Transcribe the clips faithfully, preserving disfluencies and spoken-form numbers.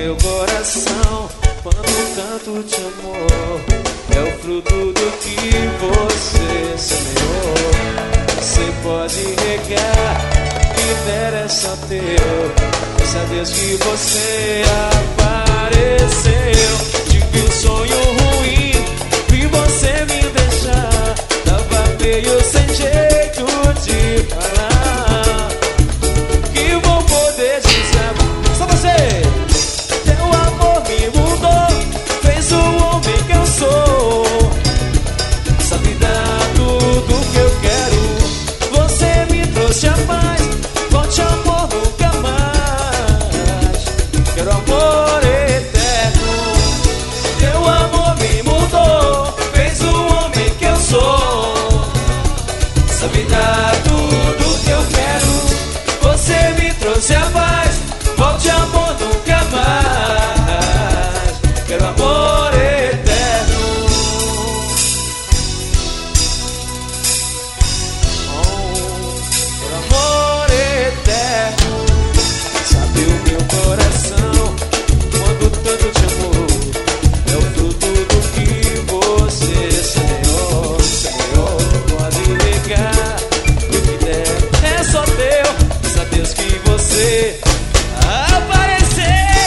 meu coração quando canto de amor. É o fruto do que você semeou. Você pode regar, que der é só teu. Graças a Deus que você apareceu. Tive um sonho ruim, vi você me deixar. Tava meio sem jeito de falar. Que vou poder dizer, só você. Teu amor me mudou, fez o homem que eu sou. Sabe dar tudo que eu quero. Você me trouxe a paz, volte amor nunca mais. Quero amor eterno. Teu amor me mudou, fez o homem que eu sou. Sabe dar tudo que eu quero. Você me trouxe a paz, volte amor nunca mais. Quero amor eterno. Oh, quero amor eterno. Sabe o meu coração quando tanto te amou. É o fruto do que você semeou. Semeou, pode ligar, o que der é só teu. Graças a Deus que você apareceu.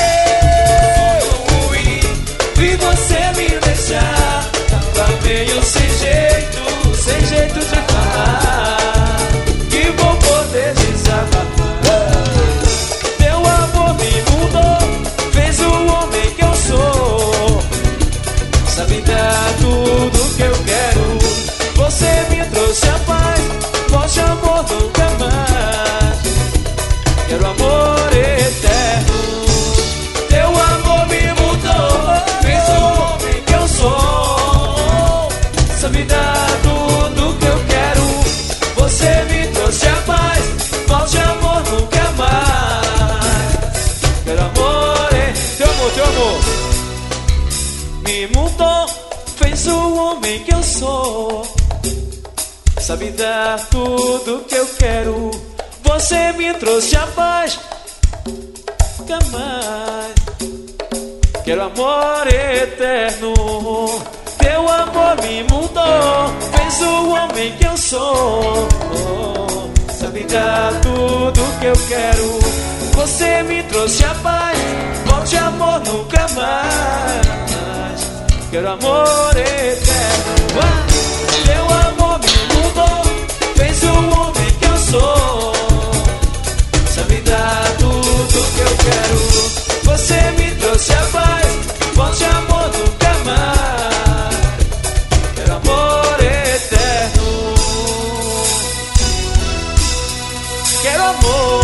Vi você me deixar, tava meio sem jeito, sem jeito de falar. Que vou poder desabafar. Teu amor me mudou, fez o homem que eu sou. Sabe dar tudo que eu quero. Você me trouxe a paz, volte amor nunca mais. Quero amor eterno. Teu amor me mudou, fez o homem que eu sou. Sabe dar tudo que eu quero. Você me trouxe a paz, volte amor nunca mais. Quero amor eterno. Teu amor, teu amor me mudou, fez o homem que eu sou. Sabe dar tudo que eu quero. Você me trouxe a paz, nunca mais. Quero amor eterno. Teu amor me mudou, fez o homem que eu sou. Sabe dar tudo que eu quero. Você me trouxe a paz, volte amor nunca mais. Quero amor eterno. Ah! Teu amor me mudou, fez o homem que eu sou. Sabe dar tudo que eu quero. Você me trouxe a paz, volte amor nunca mais. Quero amor eterno. Quero amor.